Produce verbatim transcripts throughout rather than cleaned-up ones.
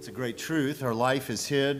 It's a great truth. Our life is hid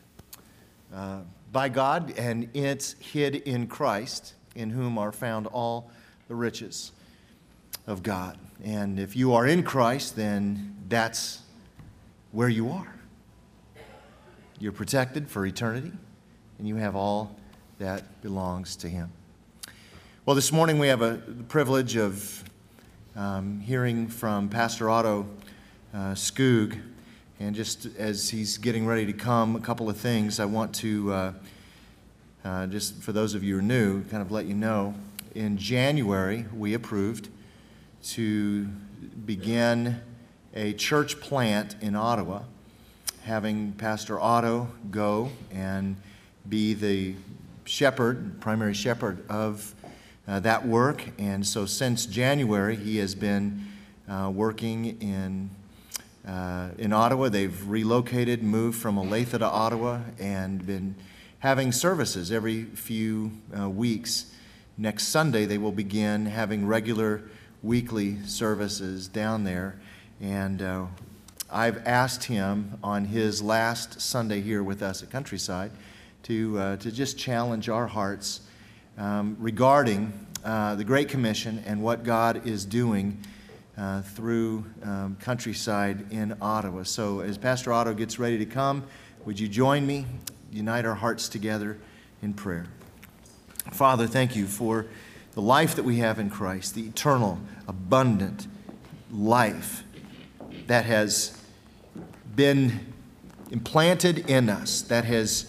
uh, by God, and it's hid in Christ, in whom are found all the riches of God. And if you are in Christ, then that's where you are. You're protected for eternity, and you have all that belongs to Him. Well, this morning we have a, the privilege of um, hearing from Pastor Otto uh, Skoog. And just as he's getting ready to come, a couple of things I want to, uh, uh, just for those of you who are new, kind of let you know. In January, we approved to begin a church plant in Ottawa, having Pastor Otto go and be the shepherd, primary shepherd of uh, that work. And so since January, he has been uh, working in Uh, in Ottawa. They've relocated, moved from Olathe to Ottawa, and been having services every few uh, weeks. Next Sunday, they will begin having regular weekly services down there. And uh, I've asked him on his last Sunday here with us at Countryside to, uh, to just challenge our hearts um, regarding uh, the Great Commission and what God is doing Uh, through um, Countryside in Ottawa. So as Pastor Otto gets ready to come, would you join me, unite our hearts together in prayer? Father, thank you for the life that we have in Christ, the eternal, abundant life that has been implanted in us, that has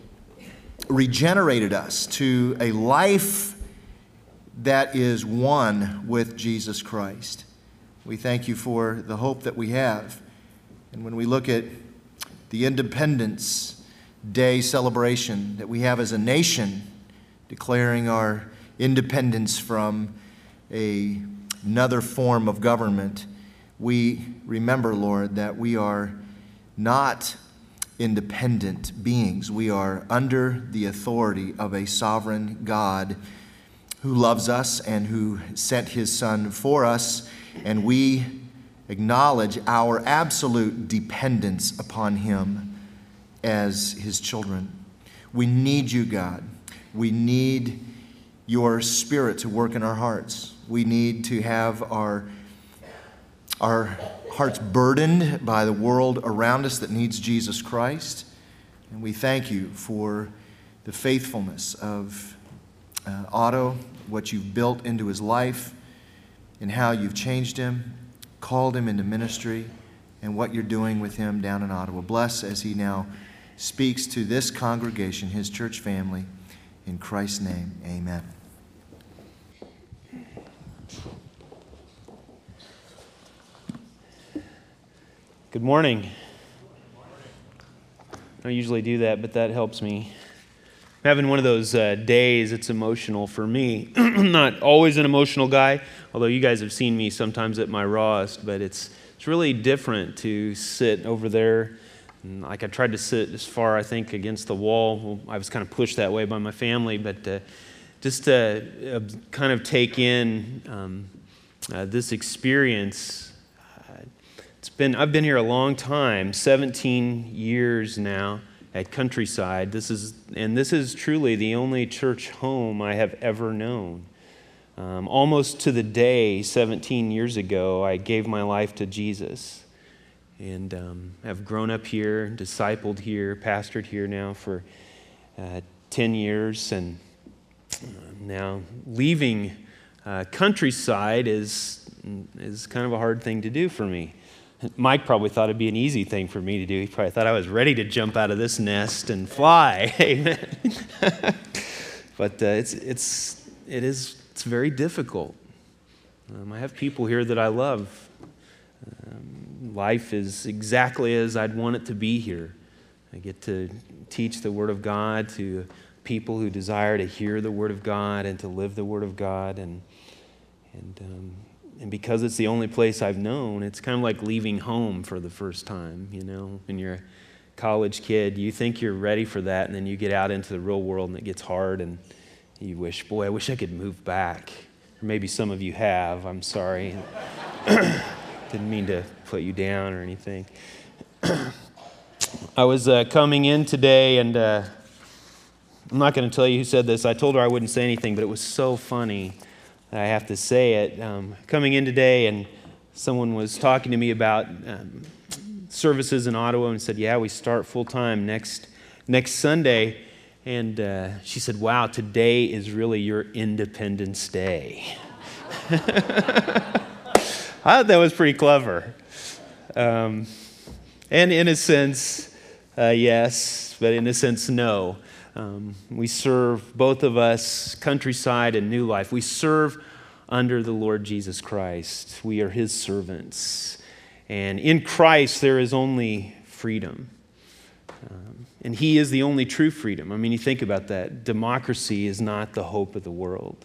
regenerated us to a life that is one with Jesus Christ. We thank you for the hope that we have. And when we look at the Independence Day celebration that we have as a nation, declaring our independence from a, another form of government, we remember, Lord, that we are not independent beings. We are under the authority of a sovereign God who loves us and who sent His Son for us. And we acknowledge our absolute dependence upon Him as His children. We need you, God. We need your Spirit to work in our hearts. We need to have our, our hearts burdened by the world around us that needs Jesus Christ. And we thank you for the faithfulness of uh, Otto, what you've built into his life, and how you've changed him, called him into ministry, and what you're doing with him down in Ottawa. Bless as he now speaks to this congregation, his church family. In Christ's name, amen. Good morning. I don't usually do that, but that helps me. I'm having one of those uh, days. It's emotional for me. I'm not always an emotional guy, although you guys have seen me sometimes at my rawest, but it's it's really different to sit over there. And like I tried to sit as far, I think, against the wall. Well, I was kind of pushed that way by my family, but uh, just to uh, kind of take in um, uh, this experience. Uh, it's been I've been here a long time, seventeen years now. At Countryside. This is, and this is truly the only church home I have ever known. Um, almost to the day, seventeen years ago, I gave my life to Jesus, and um, have grown up here, discipled here, pastored here now for uh, ten years, and uh, now leaving uh, Countryside is is kind of a hard thing to do for me. Mike probably thought it'd be an easy thing for me to do. He probably thought I was ready to jump out of this nest and fly. Amen. But uh, it's it's it is it's very difficult. Um, I have people here that I love. Um, life is exactly as I'd want it to be here. I get to teach the Word of God to people who desire to hear the Word of God and to live the Word of God, and and. Um, And because it's the only place I've known, it's kind of like leaving home for the first time, you know. When you're a college kid, you think you're ready for that, and then you get out into the real world, and it gets hard, and you wish, boy, I wish I could move back. Or maybe some of you have. I'm sorry. Didn't mean to put you down or anything. I was uh, coming in today, and uh, I'm not going to tell you who said this. I told her I wouldn't say anything, but it was so funny that I have to say it. Um, coming in today, and someone was talking to me about um, services in Ottawa, and said, "Yeah, we start full time next next Sunday." And uh, she said, "Wow, today is really your Independence Day." I thought that was pretty clever. Um, and in a sense, uh, yes, but in a sense, no. Um, we serve, both of us, Countryside and New Life. We serve under the Lord Jesus Christ. We are His servants. And in Christ, there is only freedom. Um, and He is the only true freedom. I mean, you think about that. Democracy is not the hope of the world.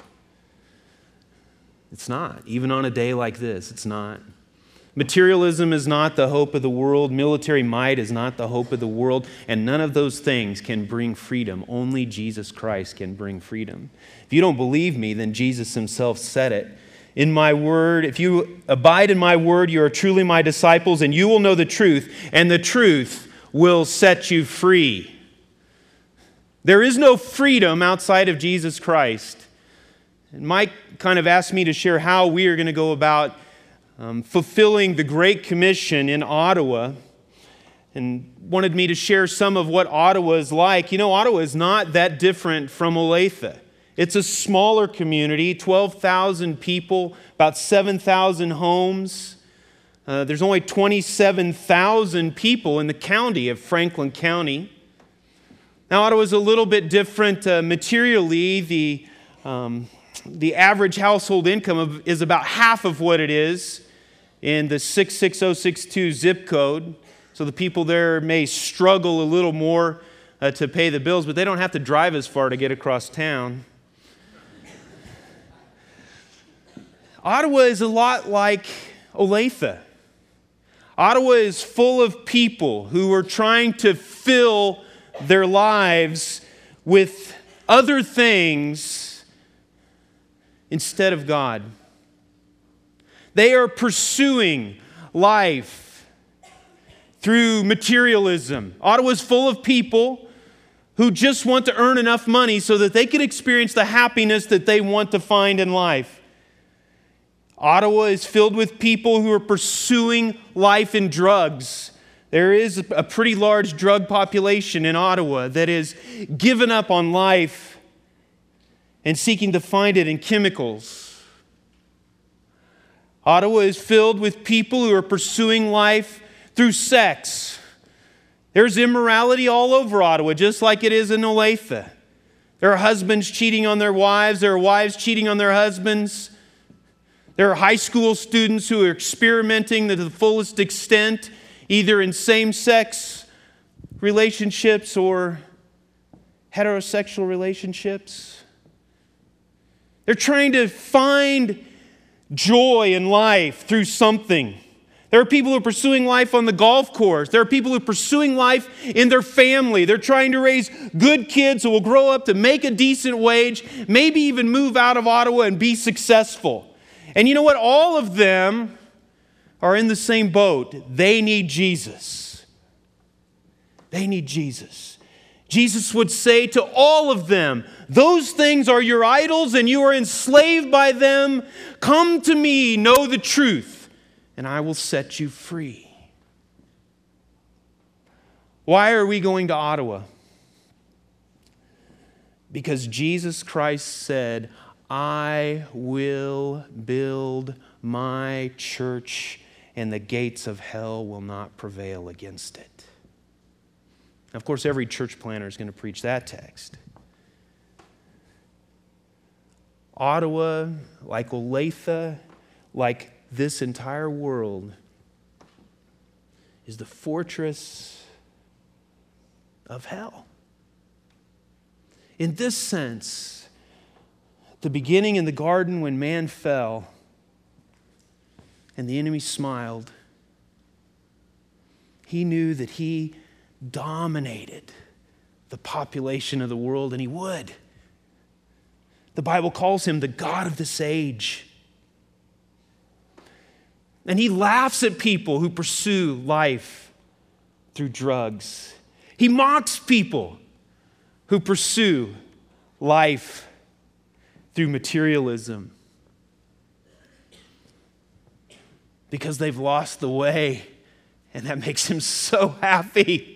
It's not. Even on a day like this, it's not. Materialism is not the hope of the world. Military might is not the hope of the world. And none of those things can bring freedom. Only Jesus Christ can bring freedom. If you don't believe me, then Jesus Himself said it. In my word, if you abide in my word, you are truly my disciples, and you will know the truth, and the truth will set you free. There is no freedom outside of Jesus Christ. And Mike kind of asked me to share how we are going to go about um, fulfilling the Great Commission in Ottawa, and wanted me to share some of what Ottawa is like. You know, Ottawa is not that different from Olathe. It's a smaller community, twelve thousand people, about seven thousand homes. Uh, there's only twenty-seven thousand people in the county of Franklin County. Now, Ottawa is a little bit different uh, materially. The um, The average household income of, is about half of what it is in the six six zero six two zip code. So the people there may struggle a little more uh, to pay the bills, but they don't have to drive as far to get across town. Ottawa is a lot like Olathe. Ottawa is full of people who are trying to fill their lives with other things instead of God. They are pursuing life through materialism. Ottawa is full of people who just want to earn enough money so that they can experience the happiness that they want to find in life. Ottawa is filled with people who are pursuing life in drugs. There is a pretty large drug population in Ottawa that is given up on life and seeking to find it in chemicals. Ottawa is filled with people who are pursuing life through sex. There's immorality all over Ottawa, just like it is in Olathe. There are husbands cheating on their wives. There are wives cheating on their husbands. There are high school students who are experimenting to the fullest extent, either in same-sex relationships or heterosexual relationships. They're trying to find joy in life through something. There are people who are pursuing life on the golf course. There are people who are pursuing life in their family. They're trying to raise good kids who will grow up to make a decent wage, maybe even move out of Ottawa and be successful. And you know what? All of them are in the same boat. They need Jesus. They need Jesus. Jesus would say to all of them, those things are your idols and you are enslaved by them. Come to me, know the truth, and I will set you free. Why are we going to Ottawa? Because Jesus Christ said, I will build my church, and the gates of hell will not prevail against it. Now, of course, every church planter is going to preach that text. Ottawa, like Olathe, like this entire world, is the fortress of hell. In this sense, the beginning in the garden when man fell and the enemy smiled, he knew that he dominated the population of the world, and he would. The Bible calls him the God of this age. And he laughs at people who pursue life through through drugs. He mocks people who pursue life through materialism because they've lost the way, and that makes him so happy.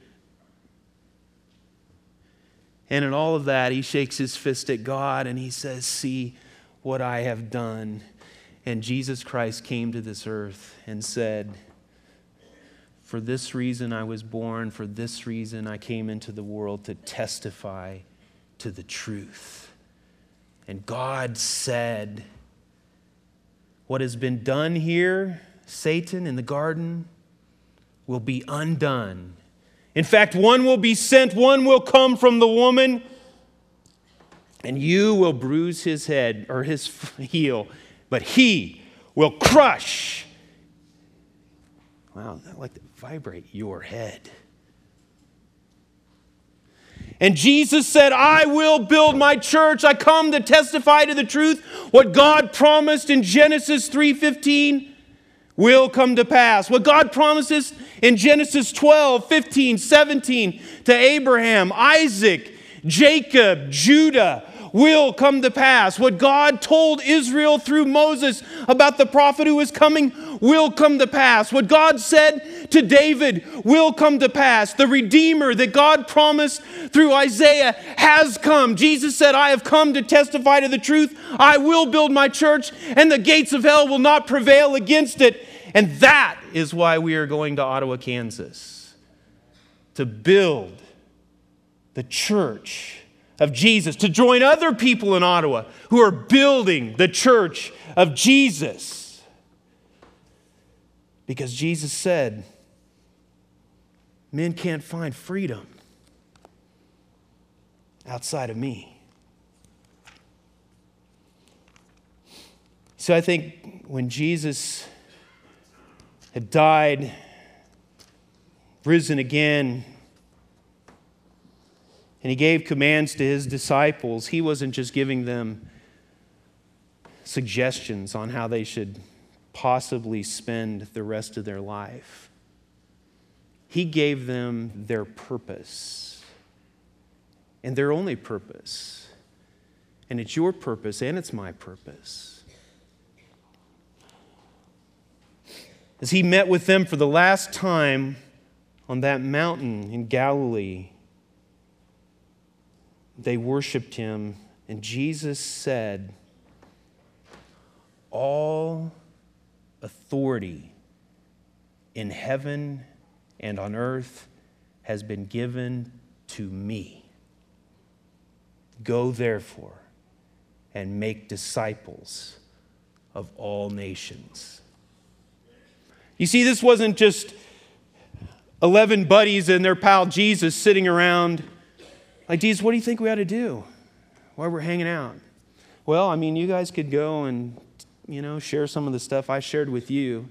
And in all of that, he shakes his fist at God and he says, see what I have done. And Jesus Christ came to this earth and said, for this reason I was born, for this reason I came into the world, to testify to the truth. And God said, what has been done here, Satan, in the garden, will be undone. In fact, one will be sent, one will come from the woman, and you will bruise his head or his heel, but he will crush. Wow, I like to vibrate your head. And Jesus said, I will build my church. I come to testify to the truth. What God promised in Genesis three fifteen will come to pass. What God promises in Genesis twelve, fifteen, seventeen to Abraham, Isaac, Jacob, Judah will come to pass. What God told Israel through Moses about the prophet who is coming will come to pass. What God said to David will come to pass. The Redeemer that God promised through Isaiah has come. Jesus said, I have come to testify to the truth. I will build my church, and the gates of hell will not prevail against it. And that is why we are going to Ottawa, Kansas, to build the church of Jesus, to join other people in Ottawa who are building the church of Jesus. Because Jesus said, men can't find freedom outside of me. So I think when Jesus had died, risen again, and he gave commands to his disciples, he wasn't just giving them suggestions on how they should possibly spend the rest of their life. He gave them their purpose, and their only purpose. And it's your purpose, and it's my purpose. As he met with them for the last time on that mountain in Galilee, they worshiped him, and Jesus said, all authority in heaven and on earth has been given to me. Go therefore and make disciples of all nations. You see, this wasn't just eleven buddies and their pal Jesus sitting around like, Jesus, what do you think we ought to do while we're hanging out? Well, I mean, you guys could go and, you know, share some of the stuff I shared with you.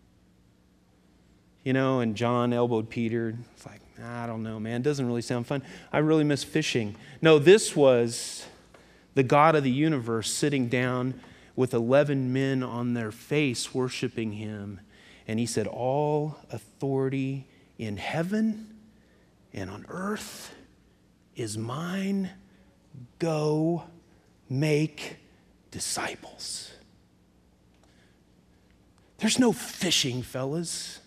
You know, and John elbowed Peter. It's like, I don't know, man. It doesn't really sound fun. I really miss fishing. No, this was the God of the universe sitting down with eleven men on their face worshiping him. And he said, all authority in heaven and on earth is mine. Go make disciples. There's no fishing, fellas.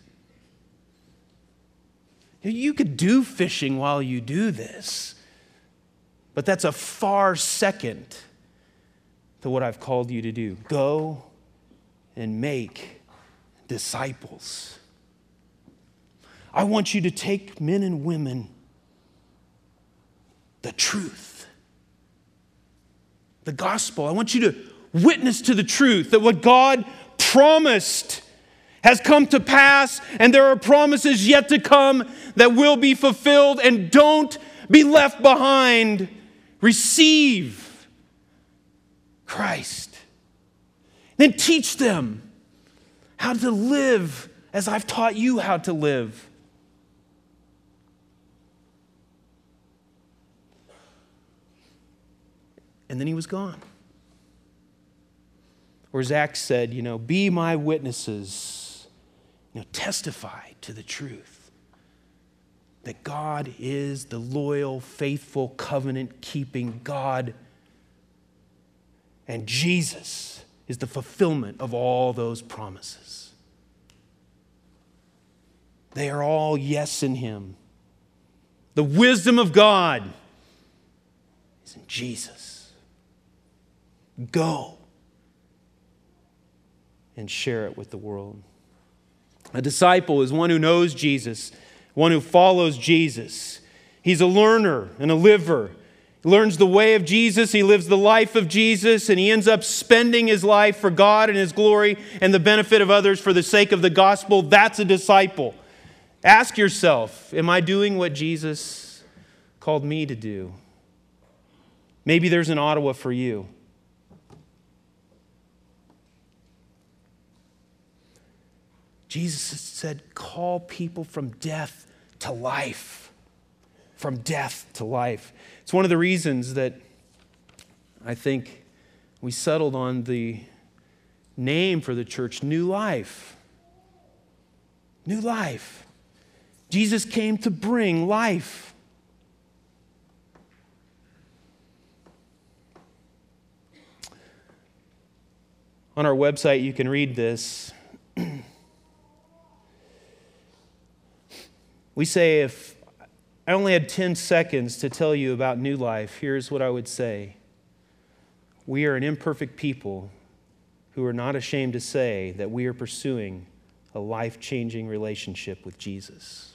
You could do fishing while you do this, but that's a far second to what I've called you to do. Go and make disciples. I want you to take men and women the truth, the gospel. I want you to witness to the truth that what God promised has come to pass, and there are promises yet to come that will be fulfilled, and don't be left behind. Receive Christ. Then teach them how to live as I've taught you how to live. And then he was gone. Or as Acts said, you know, be my witnesses. You know, testify to the truth. that God is the loyal, faithful, covenant-keeping God. And Jesus is the fulfillment of all those promises. They are all yes in Him. The wisdom of God is in Jesus. Go and share it with the world. A disciple is one who knows Jesus, one who follows Jesus. He's a learner and a liver. He learns the way of Jesus, he lives the life of Jesus, and he ends up spending his life for God and His glory and the benefit of others for the sake of the gospel. That's a disciple. Ask yourself, am I doing what Jesus called me to do? Maybe there's an Ottawa for you. Jesus said, call people from death to life. From death to life. It's one of the reasons that I think we settled on the name for the church, New Life. New life. Jesus came to bring life. On our website, you can read this. We say, if I only had ten seconds to tell you about New Life, here's what I would say. We are an imperfect people who are not ashamed to say that we are pursuing a life-changing relationship with Jesus.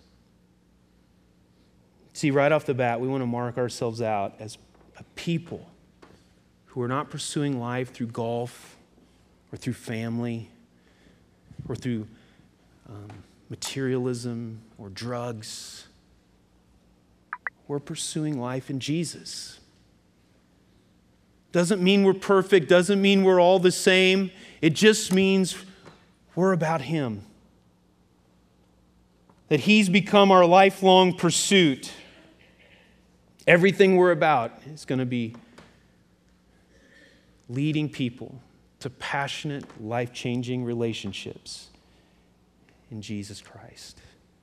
See, right off the bat, we want to mark ourselves out as a people who are not pursuing life through golf or through family or through um, materialism or drugs. We're pursuing life in Jesus. Doesn't mean we're perfect, doesn't mean we're all the same. It just means we're about Him. That He's become our lifelong pursuit. Everything we're about is going to be leading people to passionate, life-changing relationships in Jesus Christ.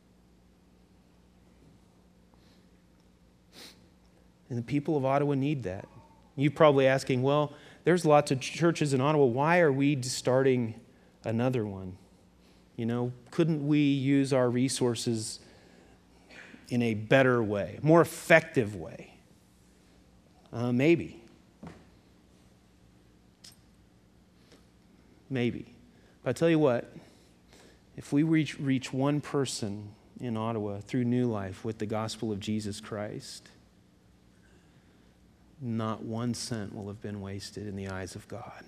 And the people of Ottawa need that. You're probably asking, well, there's lots of churches in Ottawa. Why are we starting another one? You know, couldn't we use our resources in a better way, more effective way? Uh, maybe. Maybe. But I tell you what, if we reach, reach one person in Ottawa through New Life with the gospel of Jesus Christ, not one cent will have been wasted in the eyes of God.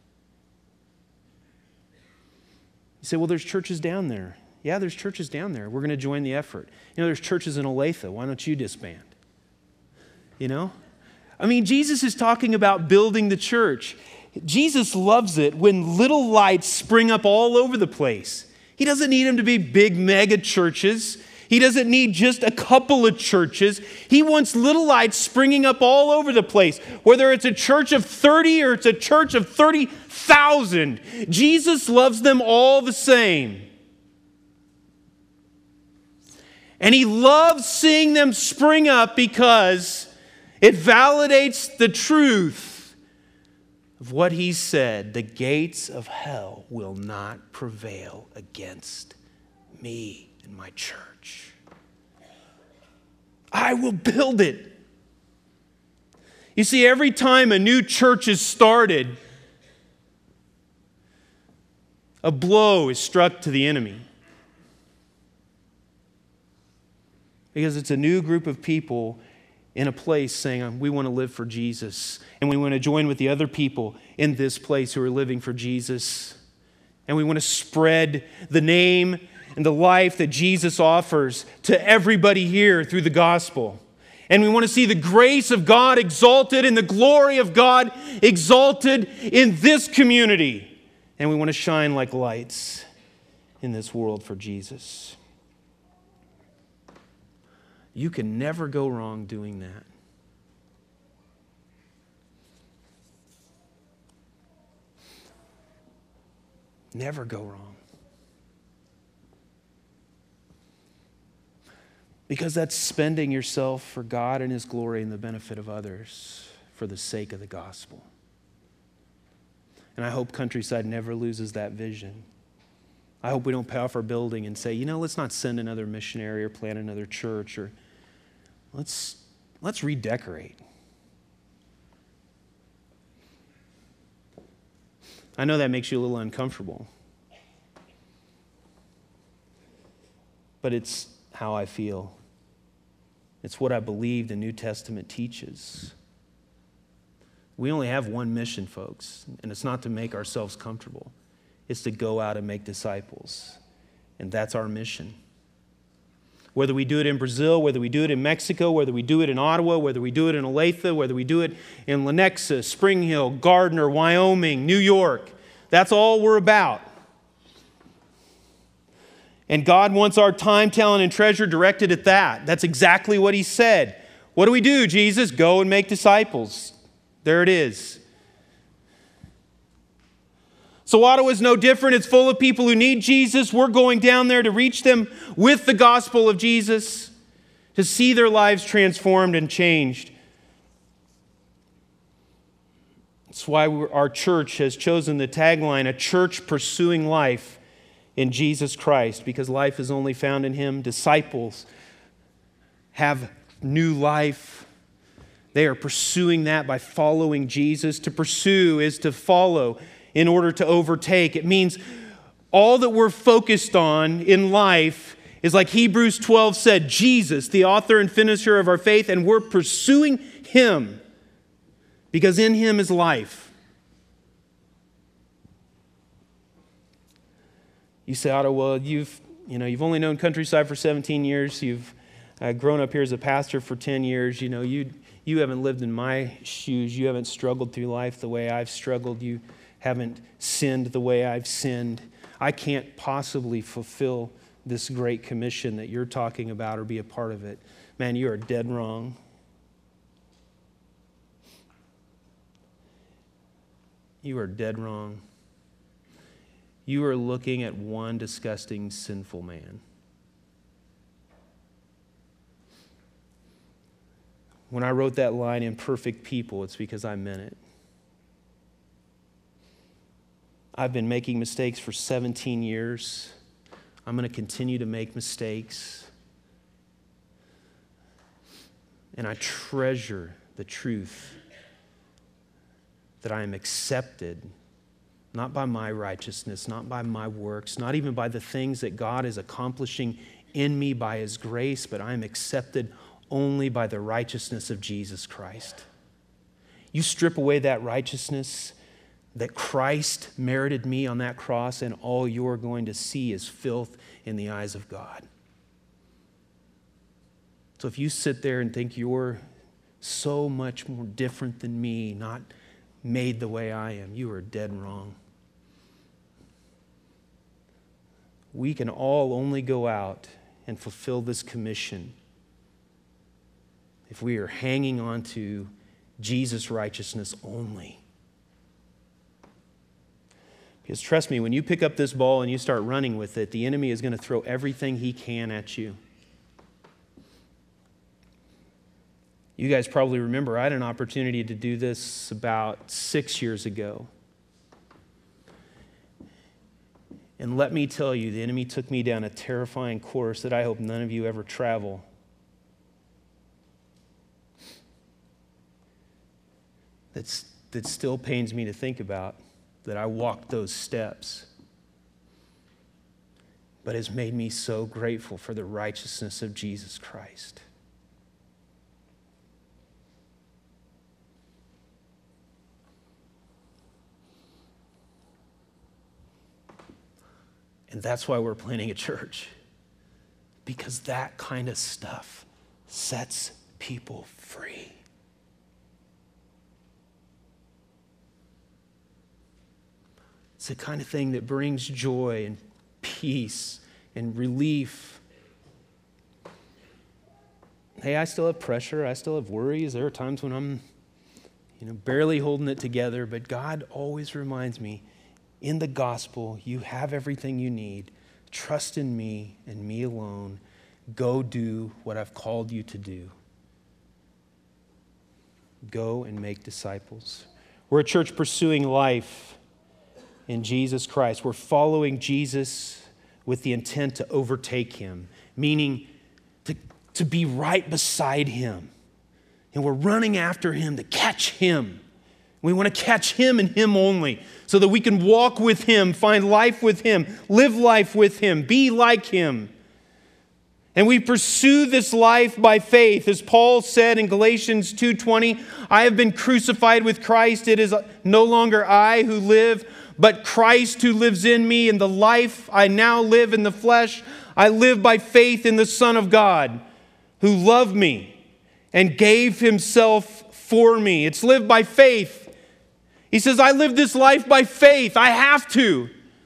You say, well, there's churches down there. Yeah, there's churches down there. We're going to join the effort. You know, there's churches in Olathe. Why don't you disband? You know? I mean, Jesus is talking about building the church. Jesus loves it when little lights spring up all over the place. He doesn't need them to be big mega churches. He doesn't need just a couple of churches. He wants little lights springing up all over the place. Whether it's a church of thirty or it's a church of thirty thousand, Jesus loves them all the same. And He loves seeing them spring up because it validates the truth of what He said. The gates of hell will not prevail against me and my church. I will build it. You see, every time a new church is started, a blow is struck to the enemy. Because it's a new group of people in a place saying, we want to live for Jesus. And we want to join with the other people in this place who are living for Jesus. And we want to spread the name and the life that Jesus offers to everybody here through the gospel. And we want to see the grace of God exalted and the glory of God exalted in this community. And we want to shine like lights in this world for Jesus. You can never go wrong doing that. Never go wrong. Because that's spending yourself for God and His glory and the benefit of others for the sake of the gospel. And I hope Countryside never loses that vision. I hope we don't pay off our building and say, you know, let's not send another missionary or plant another church, or let's, let's redecorate. I know that makes you a little uncomfortable, but it's how I feel. It's what I believe the New Testament teaches. We only have one mission, folks, and it's not to make ourselves comfortable. It's to go out and make disciples, and that's our mission. Whether we do it in Brazil, whether we do it in Mexico, whether we do it in Ottawa, whether we do it in Olathe, whether we do it in Lenexa, Spring Hill, Gardner, Wyoming, New York, that's all we're about. And God wants our time, talent, and treasure directed at that. That's exactly what He said. What do we do, Jesus? Go and make disciples. There it is. So Ottawa is no different. It's full of people who need Jesus. We're going down there to reach them with the gospel of Jesus, to see their lives transformed and changed. That's why our church has chosen the tagline, a church pursuing life in Jesus Christ, because life is only found in Him. Disciples have new life. They are pursuing that by following Jesus. To pursue is to follow in order to overtake. It means all that we're focused on in life is, like Hebrews twelve said, Jesus, the author and finisher of our faith, and we're pursuing Him because in Him is life. You say, Otto, well, you've, you know, you've only known Countryside for seventeen years. You've uh, grown up here as a pastor for ten years. You know, you you haven't lived in my shoes. You haven't struggled through life the way I've struggled. You haven't sinned the way I've sinned. I can't possibly fulfill this great commission that you're talking about or be a part of it. Man, you are dead wrong. You are dead wrong. You are looking at one disgusting, sinful man. When I wrote that line, imperfect people, it's because I meant it. I've been making mistakes for seventeen years. I'm going to continue to make mistakes. And I treasure the truth that I am accepted, not by my righteousness, not by my works, not even by the things that God is accomplishing in me by His grace, but I am accepted only by the righteousness of Jesus Christ. You strip away that righteousness that Christ merited me on that cross, and all you're going to see is filth in the eyes of God. So if you sit there and think you're so much more different than me, not made the way I am, you are dead wrong. We can all only go out and fulfill this commission if we are hanging on to Jesus' righteousness only. Because trust me, when you pick up this ball and you start running with it, the enemy is going to throw everything he can at you. You guys probably remember I had an opportunity to do this about six years ago. And let me tell you, the enemy took me down a terrifying course that I hope none of you ever travel. That's, that still pains me to think about, that I walked those steps. But has made me so grateful for the righteousness of Jesus Christ. And that's why we're planting a church. Because that kind of stuff sets people free. It's the kind of thing that brings joy and peace and relief. Hey, I still have pressure. I still have worries. There are times when I'm, you know, barely holding it together. But God always reminds me, in the gospel, you have everything you need. Trust in me and me alone. Go do what I've called you to do. Go and make disciples. We're a church pursuing life in Jesus Christ. We're following Jesus with the intent to overtake him, meaning to, to be right beside him. And we're running after him to catch him. We want to catch him and him only so that we can walk with him, find life with him, live life with him, be like him. And we pursue this life by faith. As Paul said in Galatians two twenty, I have been crucified with Christ. It is no longer I who live, but Christ who lives in me. And the life I now live in the flesh, I live by faith in the Son of God, who loved me and gave himself for me. It's lived by faith. He says, I live this life by faith. I have to.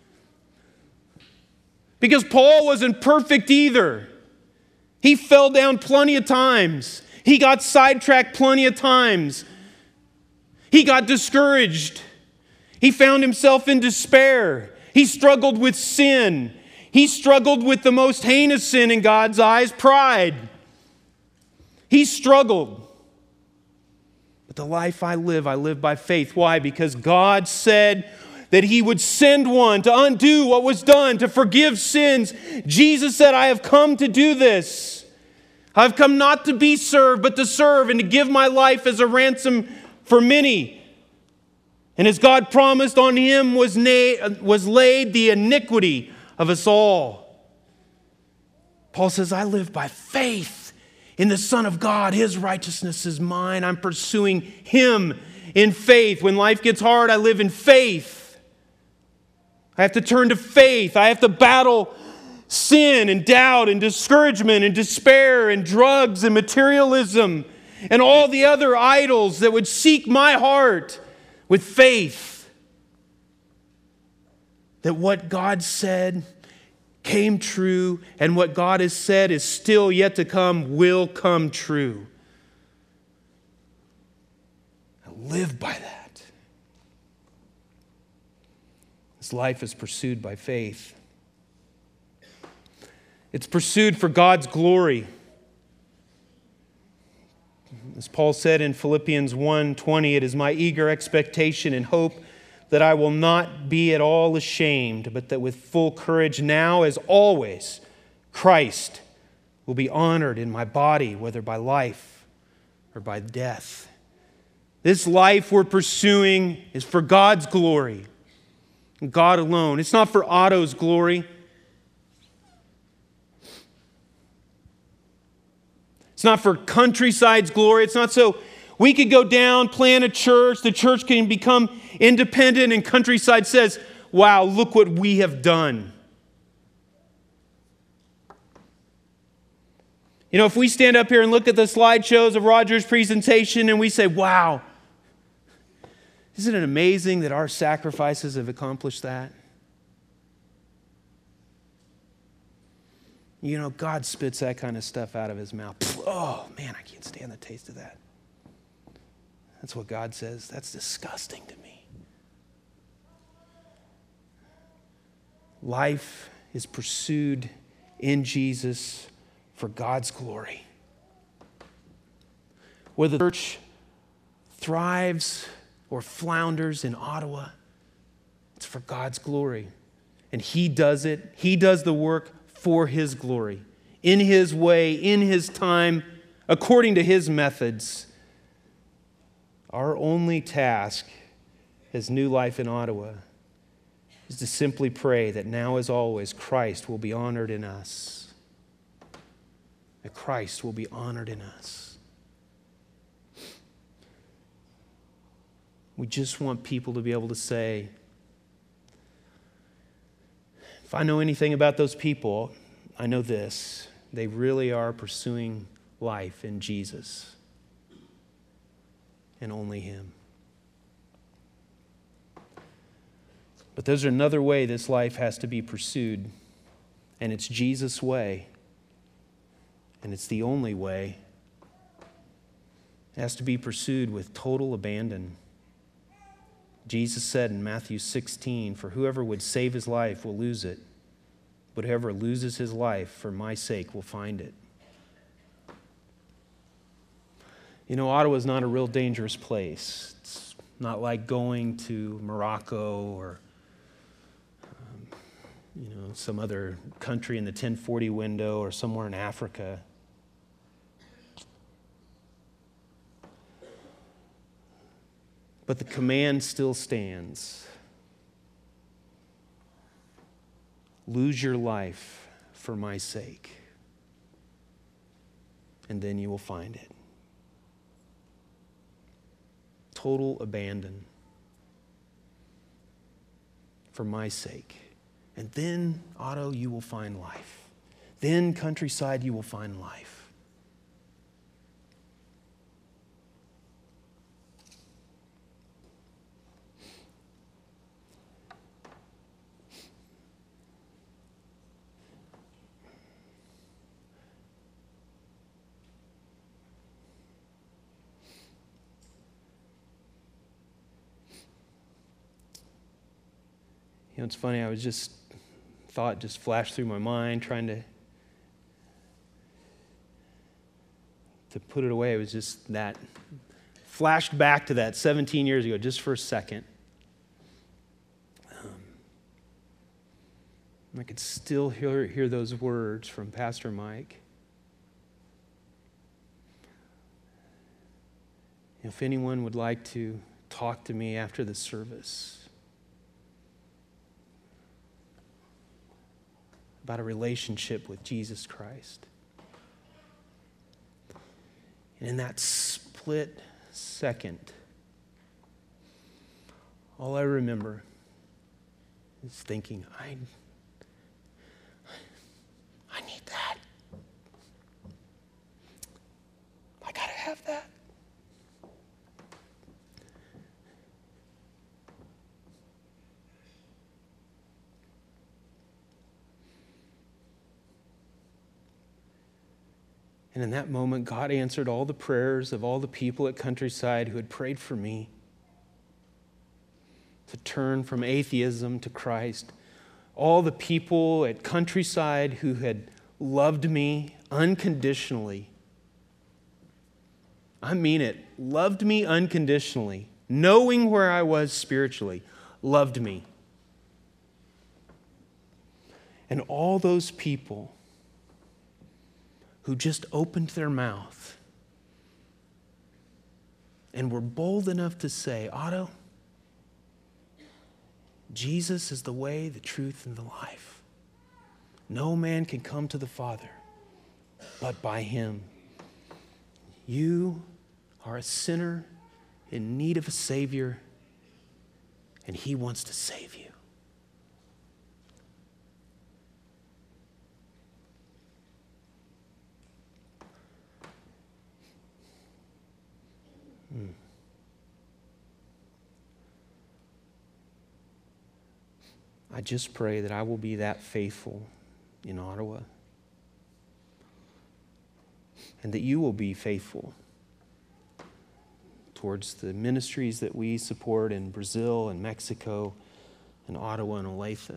Because Paul wasn't perfect either. He fell down plenty of times. He got sidetracked plenty of times. He got discouraged. He found himself in despair. He struggled with sin. He struggled with the most heinous sin in God's eyes, pride. He struggled. But the life I live, I live by faith. Why? Because God said that he would send one to undo what was done, to forgive sins. Jesus said, I have come to do this. I've come not to be served, but to serve and to give my life as a ransom for many. And as God promised, on him was, na- was laid the iniquity of us all. Paul says, I live by faith in the Son of God. His righteousness is mine. I'm pursuing him in faith. When life gets hard, I live in faith. I have to turn to faith. I have to battle sin and doubt and discouragement and despair and drugs and materialism and all the other idols that would seek my heart with faith that what God said came true and what God has said is still yet to come will come true. I live by that. This life is pursued by faith. It's pursued for God's glory. As Paul said in Philippians one twenty, it is my eager expectation and hope that I will not be at all ashamed, but that with full courage now as always, Christ will be honored in my body, whether by life or by death. This life we're pursuing is for God's glory, God alone. It's not for Otto's glory. It's not for Countryside's glory. It's not so we could go down, plant a church, the church can become independent, and Countryside says, wow, look what we have done. You know, if we stand up here and look at the slideshows of Roger's presentation and we say, wow, isn't it amazing that our sacrifices have accomplished that? You know, God spits that kind of stuff out of his mouth. Oh, man, I can't stand the taste of that. That's what God says. That's disgusting to me. Life is pursued in Jesus for God's glory. Whether the church thrives or flounders in Ottawa, it's for God's glory. And he does it. He does the work for his glory, in his way, in his time, according to his methods. Our only task as New Life in Ottawa is to simply pray that now as always, Christ will be honored in us. That Christ will be honored in us. We just want people to be able to say, if I know anything about those people, I know this. They really are pursuing life in Jesus and only him. But there's another way this life has to be pursued, and it's Jesus' way, and it's the only way. It has to be pursued with total abandon. Jesus said in Matthew sixteen, for whoever would save his life will lose it, but whoever loses his life for my sake will find it. You know, Ottawa is not a real dangerous place. It's not like going to Morocco or, um, you know, some other country in the ten forty window or somewhere in Africa. But the command still stands. Lose your life for my sake, and then you will find it. Total abandon for my sake. And then, Otto, you will find life. Then, Countryside, you will find life. You know, it's funny, I was just, thought just flashed through my mind, trying to, to put it away. It was just that, flashed back to that seventeen years ago, just for a second. Um, I could still hear, hear those words from Pastor Mike. If anyone would like to talk to me after the service about a relationship with Jesus Christ. And in that split second, all I remember is thinking, I, I need that. I gotta have that. And in that moment, God answered all the prayers of all the people at Countryside who had prayed for me to turn from atheism to Christ. All the people at Countryside who had loved me unconditionally. I mean it, loved me unconditionally, knowing where I was spiritually, loved me. And all those people who just opened their mouth and were bold enough to say, Otto, Jesus is the way, the truth, and the life. No man can come to the Father but by him. You are a sinner in need of a Savior, and he wants to save you. Hmm. I just pray that I will be that faithful in Ottawa, and that you will be faithful towards the ministries that we support in Brazil and Mexico and Ottawa and Olathe,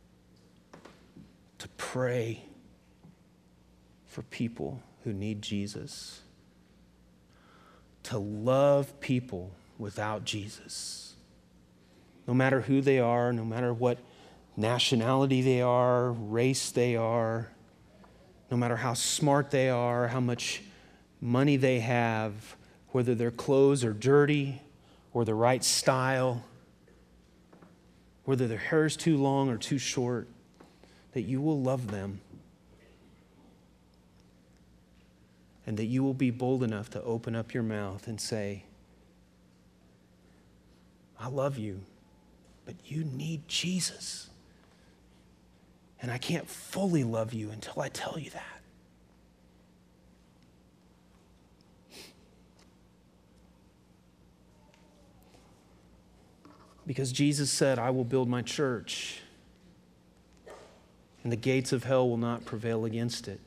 to pray for people who need Jesus, to love people without Jesus, no matter who they are, no matter what nationality they are, race they are, no matter how smart they are, how much money they have, whether their clothes are dirty or the right style, whether their hair is too long or too short, that you will love them and that you will be bold enough to open up your mouth and say, I love you, but you need Jesus. And I can't fully love you until I tell you that. Because Jesus said, I will build my church, and the gates of hell will not prevail against it.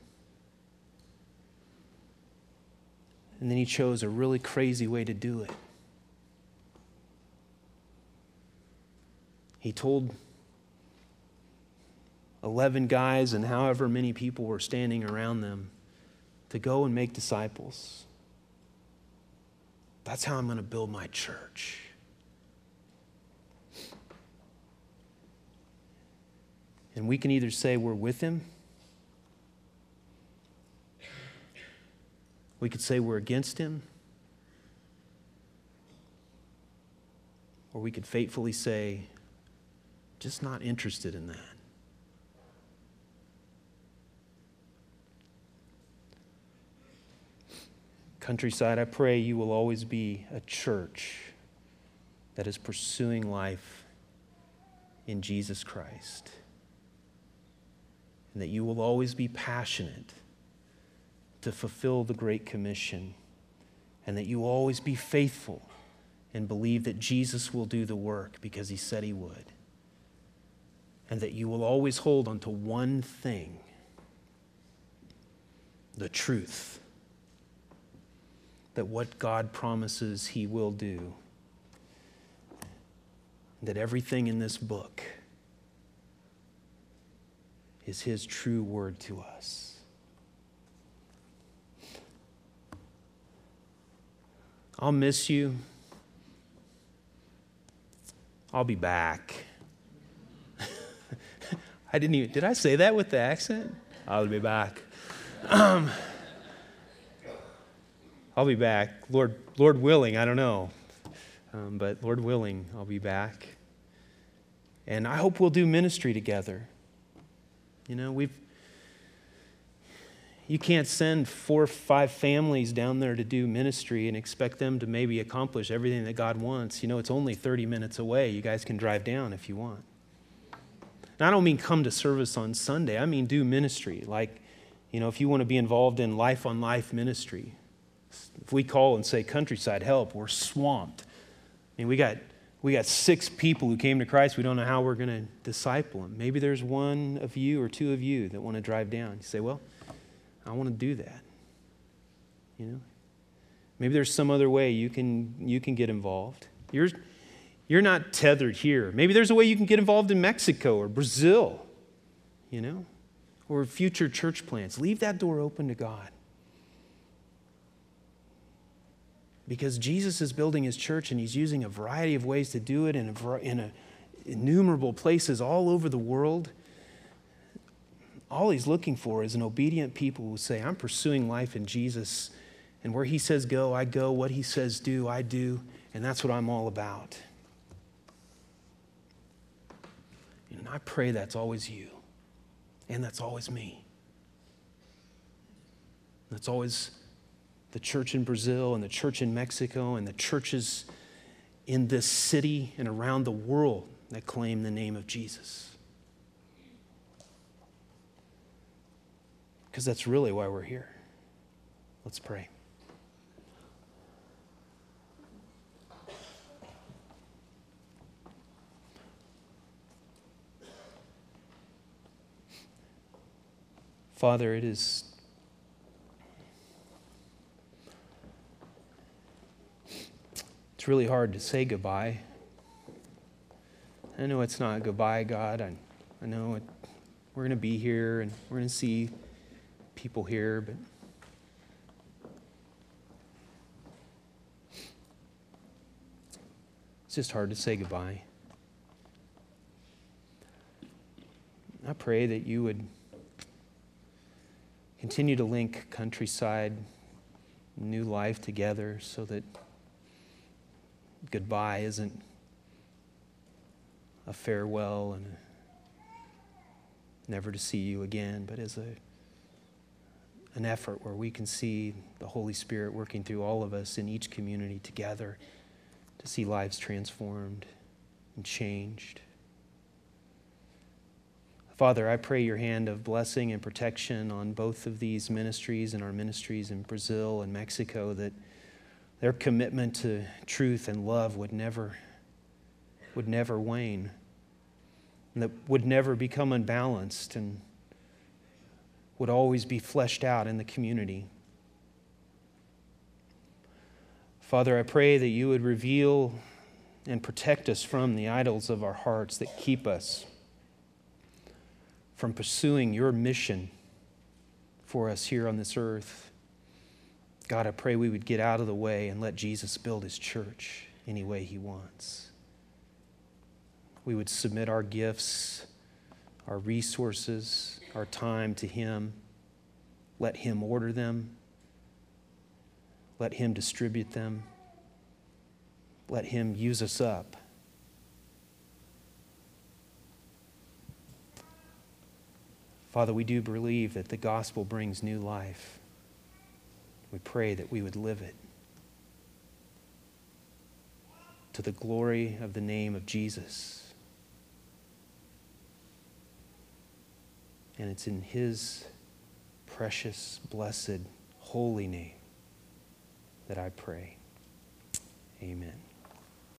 And then he chose a really crazy way to do it. He told eleven guys and however many people were standing around them to go and make disciples. That's how I'm going to build my church. And we can either say we're with him, we could say we're against him, or we could faithfully say, just not interested in that. Countryside, I pray you will always be a church that is pursuing life in Jesus Christ. And that you will always be passionate to fulfill the Great Commission. And that you will always be faithful and believe that Jesus will do the work because he said he would. And that you will always hold onto one thing, the truth. That what God promises he will do, that everything in this book is his true word to us. I'll miss you. I'll be back. I didn't even, did I say that with the accent? I'll be back. Um, I'll be back. Lord, Lord willing, I don't know. Um, but Lord willing, I'll be back. And I hope we'll do ministry together. You know, we've, you can't send four or five families down there to do ministry and expect them to maybe accomplish everything that God wants. You know, it's only thirty minutes away. You guys can drive down if you want. And I don't mean come to service on Sunday. I mean do ministry. Like, you know, if you want to be involved in life on life ministry. If we call and say, Countryside, help, we're swamped. I mean, we got we got six people who came to Christ. We don't know how we're going to disciple them. Maybe there's one of you or two of you that want to drive down. You say, well, I want to do that. You know? Maybe there's some other way you can you can get involved. You're, you're not tethered here. Maybe there's a way you can get involved in Mexico or Brazil, you know, or future church plants. Leave that door open to God. Because Jesus is building his church and he's using a variety of ways to do it in, a, in a, innumerable places all over the world. All he's looking for is an obedient people who say, I'm pursuing life in Jesus. And where he says go, I go. What he says do, I do. And that's what I'm all about. And I pray that's always you. And that's always me. That's always the church in Brazil and the church in Mexico and the churches in this city and around the world that claim the name of Jesus. Because that's really why we're here. Let's pray. Father, it is It's really hard to say goodbye. I know it's not goodbye, God. I, I know it, we're going to be here and we're going to see people here, but it's just hard to say goodbye. I pray that you would continue to link Countryside, New Life together so that goodbye isn't a farewell and a never to see you again, but as a an effort where we can see the Holy Spirit working through all of us in each community together to see lives transformed and changed. Father, I pray your hand of blessing and protection on both of these ministries and our ministries in Brazil and Mexico, that their commitment to truth and love would never, would never wane, and that would never become unbalanced and would always be fleshed out in the community. Father, I pray that you would reveal and protect us from the idols of our hearts that keep us from pursuing your mission for us here on this earth. God, I pray we would get out of the way and let Jesus build his church any way he wants. We would submit our gifts, our resources, our time to him. Let him order them. Let him distribute them. Let him use us up. Father, we do believe that the gospel brings new life. We pray that we would live it to the glory of the name of Jesus. And it's in his precious, blessed, holy name that I pray. Amen.